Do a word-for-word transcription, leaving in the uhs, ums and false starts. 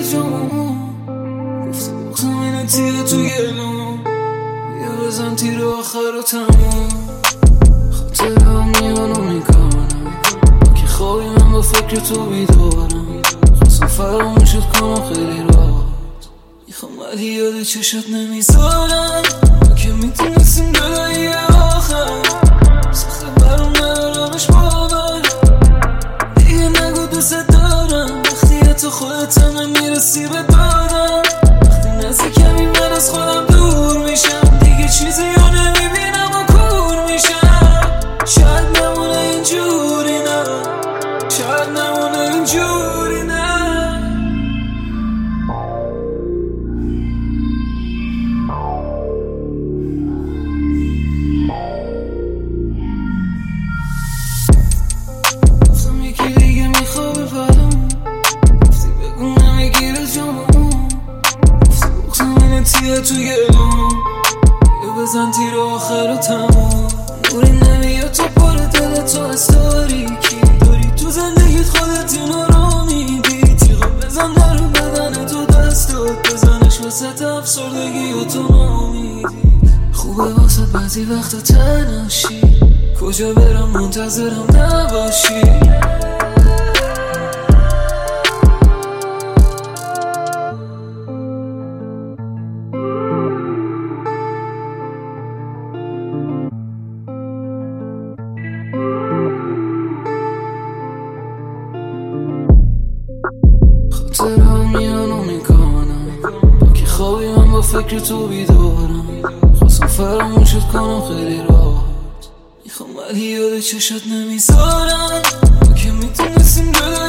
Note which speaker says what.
Speaker 1: جامون گفته بختم اینه تیه تو گلون بیا بزن تیر آخر رو تموم خاطر هم میانو میکنم که خوابی من با فکر تو بیدارم خواستم فراموشت کنم خیلی راحت میخوام ولی یاد چشات نمیذارم ما که میتونستیم جدایی آخر سخته برام ندارمش باور دیگه نگو دوست دارم وقتی تو خودت هم میرسی به دادم وقتی نزدیکمی من از خودم دور میشم دیگه چیزی رو نمیبینم و کور میشم شاید نمونه اینجوری نه شاید نمونه اینجوری نه گفتم یکی دیگه میخوابه برام گفتی بگو نمیگیره جامون گفتی بختم اینه تیه تو گلون بیا بزن تیر آخر رو تموم نوری نمیاد تو پر دل تو از تاریکی داری تو زندگیت خودت اینو رو میدی تیغا بزن در بدن تو دستات بزنش وسط افسردگی و تو نامیدی خوبه واسه بعضی وقتا تنهاشی کجا برم منتظرم نباشی خاطر هم میانو میکنم با که خوابی من با فکر تو بیدارم خواستم فراموشت کنم خیلی راحت میخوام ولی یاد چشات نمیذارم ما که میتونستیم جدا